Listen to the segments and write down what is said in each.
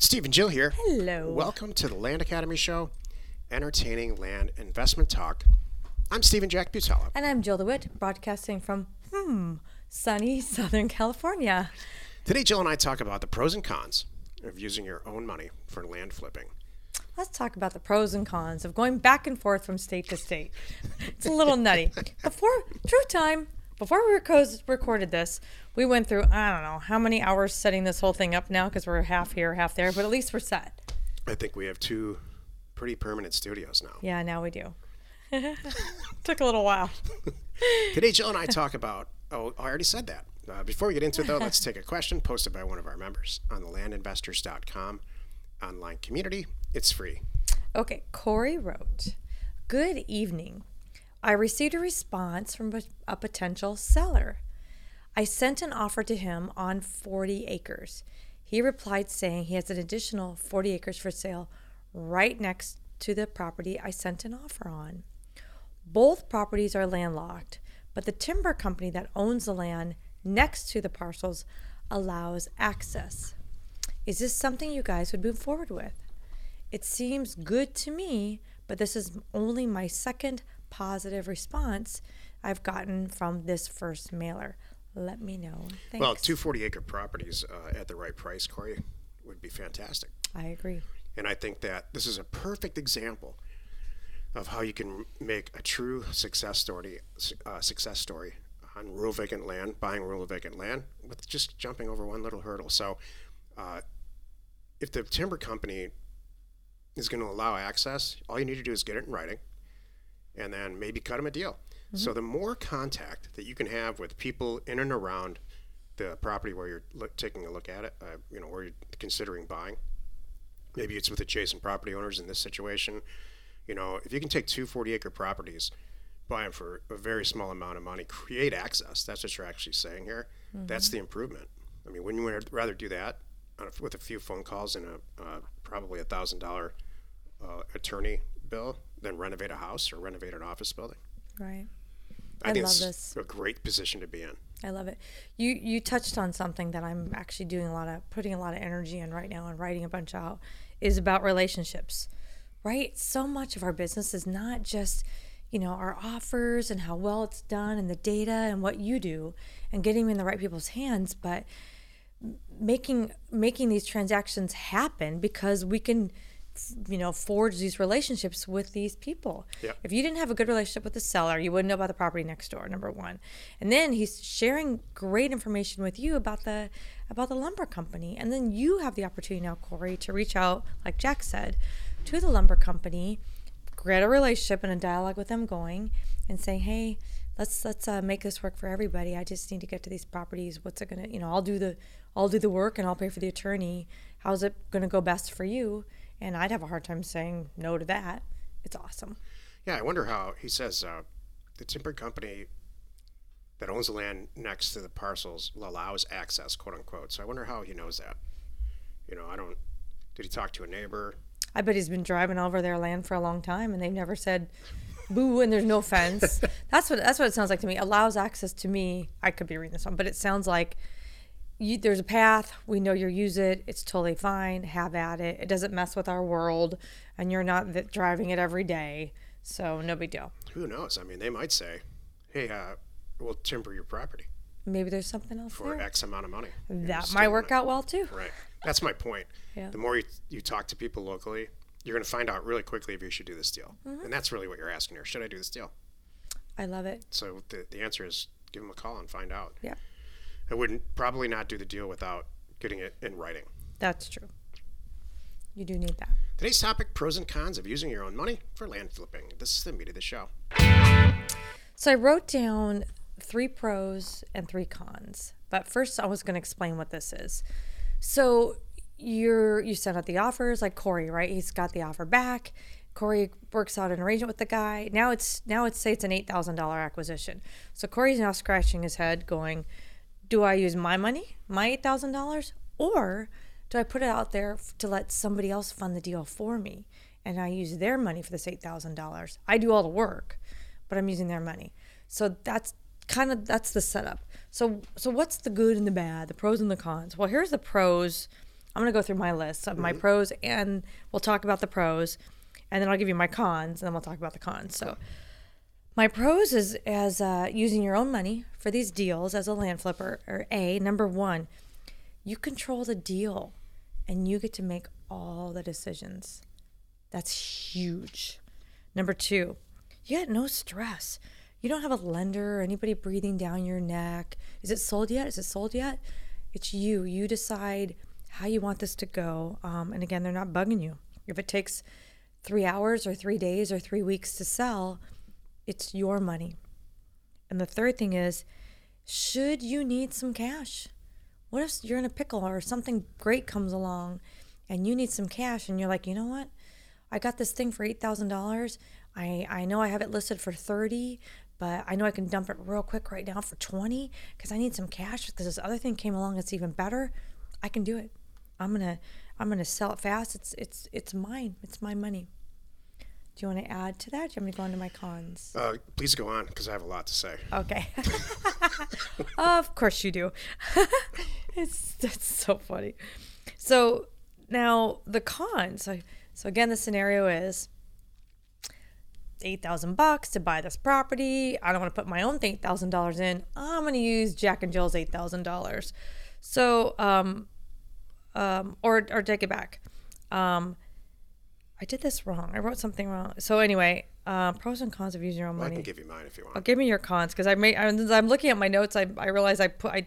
Steve and Jill here. Hello. Welcome to the Land Academy Show, entertaining land investment talk. I'm Stephen Jack Butala. And I'm Jill DeWitt, broadcasting from, sunny Southern California. Today, Jill and I talk about the pros and cons of using your own money for land flipping. Let's talk about the pros and cons of going back and forth from state to state. It's a little nutty. Before we recorded this, we went through, I don't know, how many hours setting this whole thing up now, because we're half here, half there, but at least we're set. I think we have two pretty permanent studios now. Yeah, now we do. Took a little while. Today, Jill and I talk about, I already said that. Before we get into it, though, let's take a question posted by one of our members on the landinvestors.com online community. It's free. Okay, Corey wrote, "Good evening. I received a response from a potential seller. I sent an offer to him on 40 acres. He replied saying he has an additional 40 acres for sale right next to the property I sent an offer on. Both properties are landlocked, but the timber company that owns the land next to the parcels allows access. Is this something you guys would move forward with? It seems good to me, but this is only my second positive response I've gotten from this first mailer. Let me know. Thanks." Well, 240-acre properties at the right price, Corey, would be fantastic. I agree. And I think that this is a perfect example of how you can make a true success story on rural vacant land, buying rural vacant land, with just jumping over one little hurdle. So if the timber company is going to allow access, all you need to do is get it in writing and then maybe cut them a deal. Mm-hmm. So the more contact that you can have with people in and around the property where you're taking a look at it, where you're considering buying, maybe it's with adjacent property owners in this situation. If you can take 2 40-acre properties, buy them for a very small amount of money, create access, that's what you're actually saying here. Mm-hmm. That's the improvement. I mean, wouldn't you rather do that with a few phone calls and probably $1,000 attorney bill than renovate a house or renovate an office building? Right. I think love it's this. A great position to be in. I love it. You touched on something that I'm actually putting a lot of energy in right now and writing a bunch out, is about relationships, right? So much of our business is not just, our offers and how well it's done and the data and what you do and getting them in the right people's hands, but making these transactions happen because we can forge these relationships with these people. Yep. If you didn't have a good relationship with the seller, you wouldn't know about the property next door, number one. And then he's sharing great information with you about the lumber company. And then you have the opportunity now, Corey, to reach out, like Jack said, to the lumber company, create a relationship and a dialogue with them going, and say, hey, let's make this work for everybody. I just need to get to these properties. What's it gonna, I'll do the work and I'll pay for the attorney. How's it gonna go best for you? And I'd have a hard time saying no to that. It's awesome. Yeah, I wonder how, he says the timber company that owns the land next to the parcels allows access, quote unquote. So I wonder how he knows that. Did he talk to a neighbor? I bet he's been driving over their land for a long time and they've never said boo and there's no fence. That's what it sounds like to me. Allows access to me. I could be reading this one, but it sounds like there's a path. We know you use it. It's totally fine. Have at it. It doesn't mess with our world and you're not driving it every day. So no big deal. Who knows? I mean, they might say, hey, we'll timber your property. Maybe there's something else for there. X amount of money. That might work out well too. Right. That's my point. Yeah. The more you talk to people locally, you're going to find out really quickly if you should do this deal. Mm-hmm. And that's really what you're asking here. Should I do this deal? I love it. So the answer is give them a call and find out. Yeah. I wouldn't probably not do the deal without getting it in writing. That's true. You do need that. Today's topic, pros and cons of using your own money for land flipping. This is the meat of the show. So I wrote down 3 pros and 3 cons. But first I was going to explain what this is. So you send out the offers, like Corey, right? He's got the offer back. Corey works out an arrangement with the guy. Now it's say it's an $8,000 acquisition. So Corey's now scratching his head going, do I use my money, my $8,000, or do I put it out there to let somebody else fund the deal for me? And I use their money for this $8,000. I do all the work, but I'm using their money. So that's the setup. So what's the good and the bad, the pros and the cons? Well, here's the pros I'm going to go through my list of my pros, and we'll talk about the pros, and then I'll give you my cons, and then we'll talk about the cons. So my pros is as using your own money for these deals as a land flipper. Or number one, you control the deal, and you get to make all the decisions. That's huge. Number two, you got no stress. You don't have a lender or anybody breathing down your neck. Is it sold yet? Is it sold yet? It's you. You decide how you want this to go. And again, they're not bugging you. If it takes 3 hours or 3 days or 3 weeks to sell, it's your money. And the third thing is, should you need some cash? What if you're in a pickle or something great comes along and you need some cash and you're like, you know what? I got this thing for $8,000. I know I have it listed for 30, but I know I can dump it real quick right now for 20 because I need some cash because this other thing came along that's even better. I can do it. I'm gonna sell it fast. It's mine. It's my money. Do you want to add to that? Do you want me to go into my cons? Please go on, because I have a lot to say. Okay. Of course you do. That's so funny. So now the cons. So again, the scenario is $8,000 to buy this property. I don't want to put my own $8,000 in. I'm going to use Jack and Jill's $8,000. So, or take it back. I did this wrong. I wrote something wrong. So anyway, pros and cons of using your own money. I can give you mine if you want. I'll give me your cons because I'm looking at my notes. I realize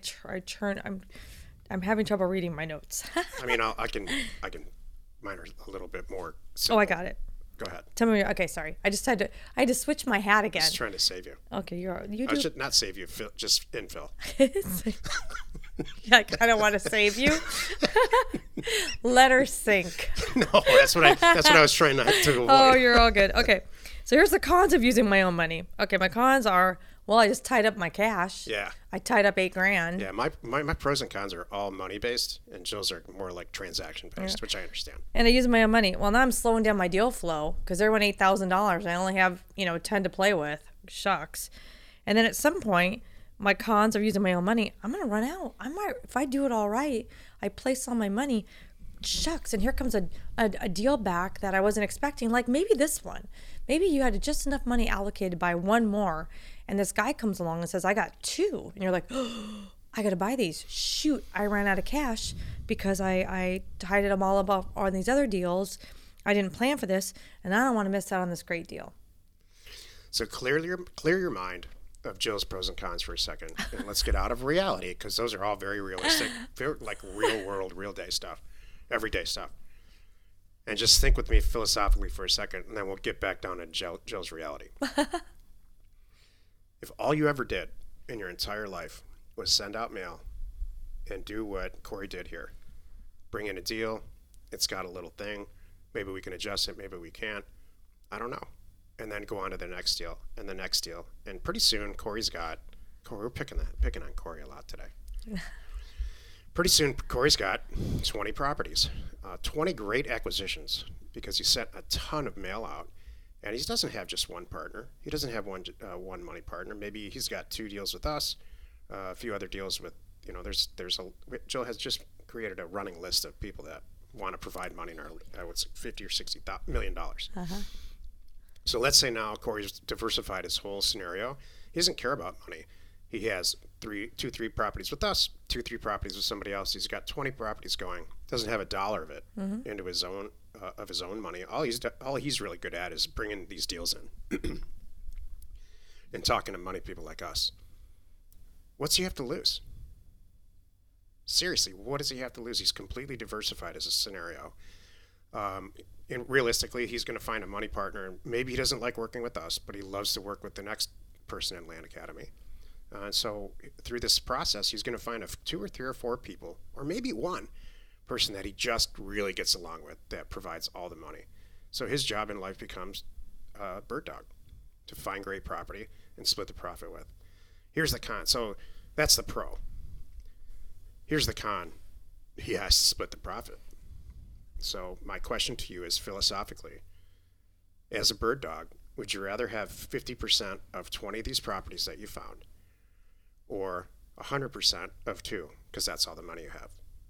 I'm having trouble reading my notes. I mean, I can. Mine are a little bit more simple. Oh, I got it. Go ahead. Tell me. Okay, sorry. I had to switch my hat again. Just trying to save you. Okay, you I do. should not save you. Just infill. Yeah, I kind of want to save you. Let her sink. No, that's what I was trying not to avoid. Oh, you're all good. Okay, so here's the cons of using my own money. Okay, my cons are, well, I just tied up my cash. Yeah. I tied up $8,000. Yeah, my pros and cons are all money based, and Jill's are more like transaction based, which I understand. And I use my own money. Well, now I'm slowing down my deal flow because they're $8,000. I only have 10 to play with. Shucks. And then at some point, my cons of using my own money, I'm gonna run out. If I do it all right, I place all my money. Shucks, and here comes a deal back that I wasn't expecting. Like maybe this one. Maybe you had just enough money allocated to buy one more, and this guy comes along and says, I got two. And you're like, oh, I got to buy these. Shoot, I ran out of cash because I tied them all up on these other deals. I didn't plan for this, and I don't want to miss out on this great deal. So clear your mind of Jill's pros and cons for a second, and let's get out of reality, because those are all very realistic, very like real world, real day stuff, everyday stuff. And just think with me philosophically for a second, and then we'll get back down to Jill's reality. If all you ever did in your entire life was send out mail and do what Corey did here, bring in a deal, it's got a little thing, maybe we can adjust it, maybe we can't, I don't know. And then go on to the next deal and the next deal. And pretty soon, we're picking on Corey a lot today. Pretty soon, Corey's got 20 properties, 20 great acquisitions, because he sent a ton of mail out. And he doesn't have just one partner. He doesn't have one money partner. Maybe he's got 2 deals with us, a few other deals with, Jill has just created a running list of people that want to provide money in our, $50 or $60 million. Uh-huh. So let's say now Corey's diversified his whole scenario. He doesn't care about money. He has 3 properties with us, 3 properties with somebody else. He's got 20 properties going. Doesn't have a dollar of it into his own money. All he's really good at is bringing these deals in and talking to money people like us. What's he have to lose? Seriously, what does he have to lose? He's completely diversified as a scenario. And realistically, he's going to find a money partner. Maybe he doesn't like working with us, but he loves to work with the next person in Land Academy. And so through this process, he's going to find 2 or 3 or 4 people, or maybe one person that he just really gets along with, that provides all the money. So his job in life becomes bird dog, to find great property and split the profit with. Here's the con. So that's the pro. Here's the con. He has to split the profit. So my question to you is, philosophically, as a bird dog, would you rather have 50% of 20 of these properties that you found, or 100% of 2, because that's all the money you have?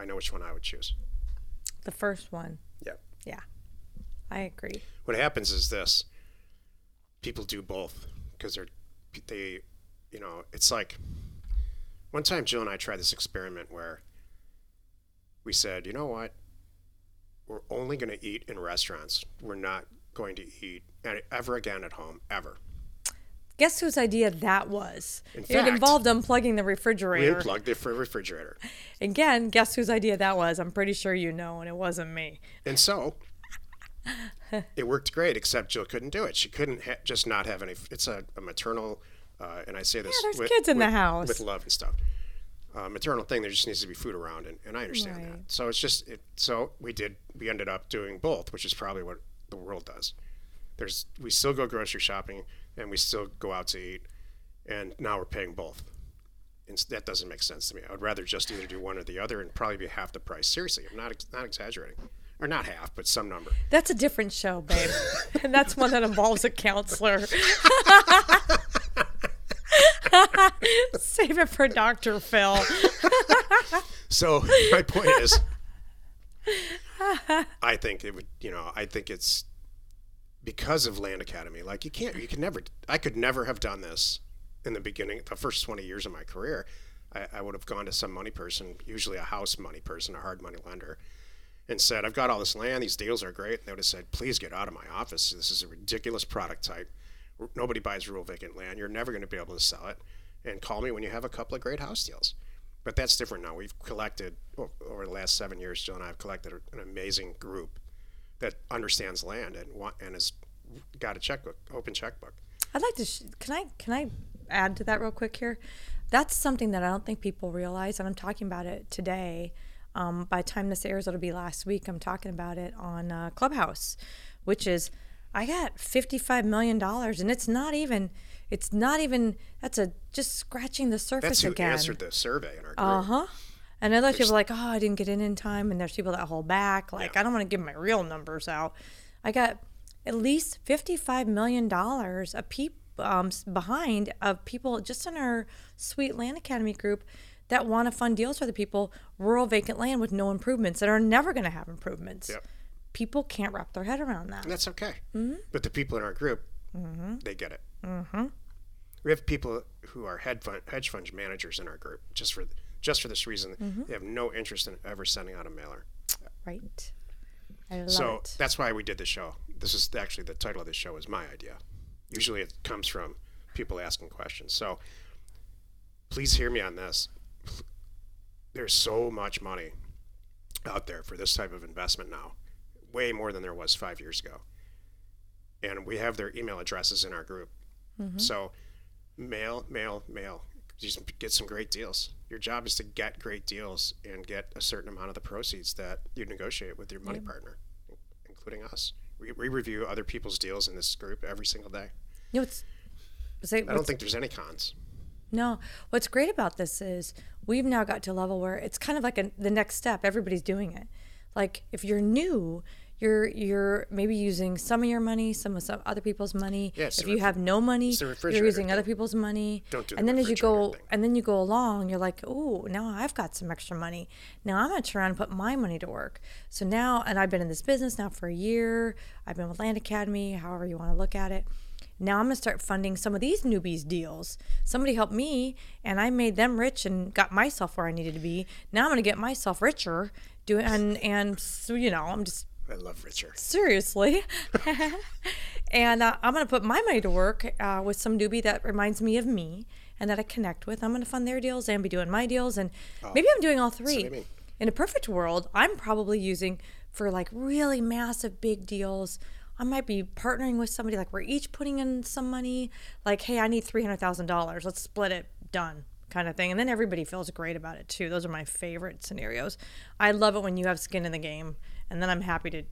I know which one I would choose. The first one. Yeah. Yeah. I agree. What happens is this. People do both because they, you know, it's like one time Jill and I tried this experiment where we said, you know what? We're only going to eat in restaurants. We're not going to eat ever again at home, ever. Guess whose idea that was? In It fact, involved unplugging the We refrigerator. unplugged the refrigerator. Again, guess whose idea that was? I'm pretty sure you know, and it wasn't me. And so it worked great, except Jill couldn't do it. She couldn't just not have any. It's a maternal, and I say this there's kids in the house. with love and stuff. Maternal thing. There just needs to be food around, and I understand that. So it's just so we ended up doing both, which is probably what the world does. We still go grocery shopping and we still go out to eat, and now we're paying both. And that doesn't make sense to me. I would rather just either do one or the other and probably be half the price. Seriously, I'm not exaggerating. Or not half, but some number. That's a different show, babe. And that's one that involves a counselor. Save it for Dr. Phil. So my point is, I think it's because of Land Academy. Like I could never have done this in the beginning, the first 20 years of my career. I would have gone to some money person, usually a house money person, a hard money lender, and said, I've got all this land, these deals are great. And they would have said, please get out of my office. This is a ridiculous product type. Nobody buys rural vacant land. You're never going to be able to sell it. And call me when you have a couple of great house deals. But that's different now. We've collected, over the last 7 years, Jill and I have collected an amazing group that understands land and has got a open checkbook. I'd like to, can I add to that real quick here? That's something that I don't think people realize, and I'm talking about it today. By the time this airs, it'll be last week. I'm talking about it on Clubhouse, which is, I got $55 million, and it's not even, that's just scratching the surface That's who again. answered the survey in our group. Uh-huh. And other people are like, oh, I didn't get in time, and there's people that hold back. Like, Yeah. I don't want to give my real numbers out. I got at least $55 million behind of people just in our Sweet Land Academy group that want to fund deals for the people, rural vacant land with no improvements that are never going to have improvements. Yep. People can't wrap their head around that. And that's okay. Mm-hmm. But the people in our group, they get it. Mm-hmm. We have people who are hedge fund managers in our group just for this reason. Mm-hmm. They have no interest in ever sending out a mailer. Right. I love So it. that's why we did the show. This is actually the title of the show is my idea. Usually it comes from people asking questions. So please hear me on this. There's so much money out there for this type of investment now, way more than there was 5 years ago. And we have their email addresses in our group. Mm-hmm. So mail. Just get some great deals. Your job is to get great deals and get a certain amount of the proceeds that you negotiate with your money partner, including us. We review other people's deals in this group every single day. You know, I don't think there's any cons. No, what's great about this is we've now got to a level where it's kind of like the next step. Everybody's doing it. Like if you're new, you're maybe using some of your money, some other people's money. Yeah, if you have no money, you're using other thing. people's money. Don't do the and then as you go, refrigerator thing. and then you go along, you're like, oh, now I've got some extra money. Now I'm going to try and put my money to work. So now, and I've been in this business now for a year. I've been with Land Academy, however you want to look at it. Now I'm going to start funding some of these newbies deals. Somebody helped me and I made them rich and got myself where I needed to be. Now I'm going to get myself richer. And so, I'm just I love Richard. seriously. And I'm going to put my money to work with some newbie that reminds me of me and that I connect with. I'm going to fund their deals and be doing my deals. And maybe I'm doing all three. what I mean. In a perfect world, I'm probably using for like really massive big deals. I might be partnering with somebody, like we're each putting in some money, like, hey, I need $300,000. Let's split it, done, kind of thing. And then everybody feels great about it too. Those are my favorite scenarios. I love it when you have skin in the game, and then I'm happy to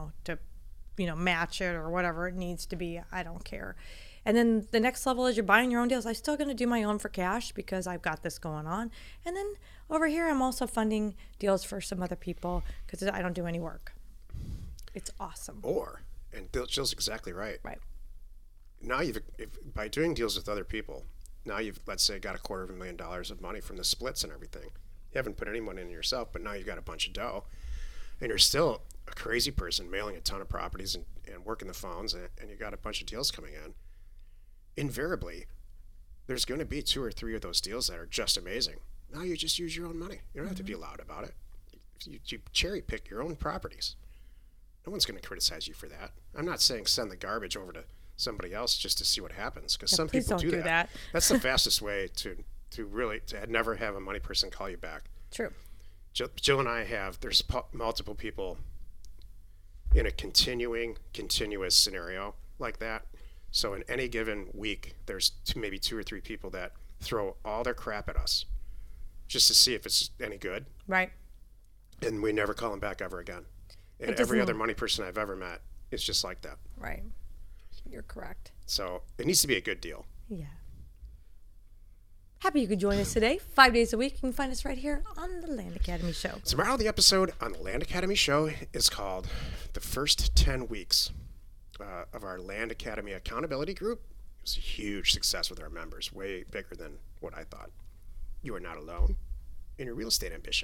match it or whatever it needs to be. I don't care. And then the next level is you're buying your own deals. I'm still going to do my own for cash because I've got this going on. And then over here, I'm also funding deals for some other people because I don't do any work. It's awesome. And Jill's exactly right. Right. Now by doing deals with other people, now you've, let's say, got $250,000 of money from the splits and everything. You haven't put any money in yourself, but now you got a bunch of dough. And you're still a crazy person mailing a ton of properties and working the phones, and you got a bunch of deals coming in. Invariably, there's going to be 2 or 3 of those deals that are just amazing. Now you just use your own money. You don't have to be loud about it. You cherry pick your own properties. No one's going to criticize you for that. I'm not saying send the garbage over to somebody else just to see what happens, because some people do that. That's the fastest way to really never have a money person call you back. True. Jill and I there's multiple people in a continuous scenario like that. So in any given week, there's maybe 2 or 3 people that throw all their crap at us just to see if it's any good. Right. And we never call them back ever again. And every other money person I've ever met is just like that. Right. You're correct. So it needs to be a good deal. Yeah. Happy you could join us today. 5 days a week. You can find us right here on the Land Academy Show. Tomorrow, the episode on the Land Academy Show is called The First 10 Weeks of our Land Academy Accountability Group. It was a huge success with our members, way bigger than what I thought. You are not alone in your real estate ambition.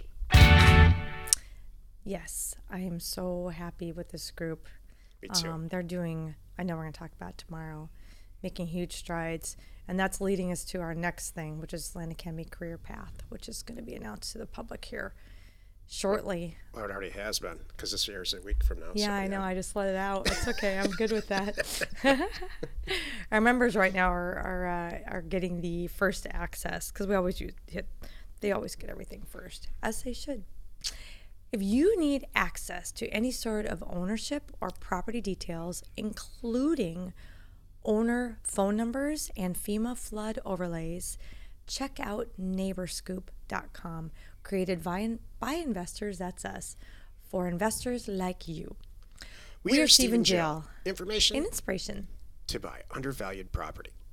Yes, I am so happy with this group. Me too. They're doing, I know we're going to talk about tomorrow, making huge strides. And that's leading us to our next thing, which is Land Academy Career Path, which is going to be announced to the public here shortly. Well, it already has been, because this airs a week from now. Yeah, I know. I just let it out. It's okay. I'm good with that. Our members right now are getting the first access, because we always they always get everything first, as they should. If you need access to any sort of ownership or property details, including owner phone numbers and FEMA flood overlays, check out neighborscoop.com, created by investors, that's us, for investors like you. We are Stephen Jill. Information and inspiration to buy undervalued property.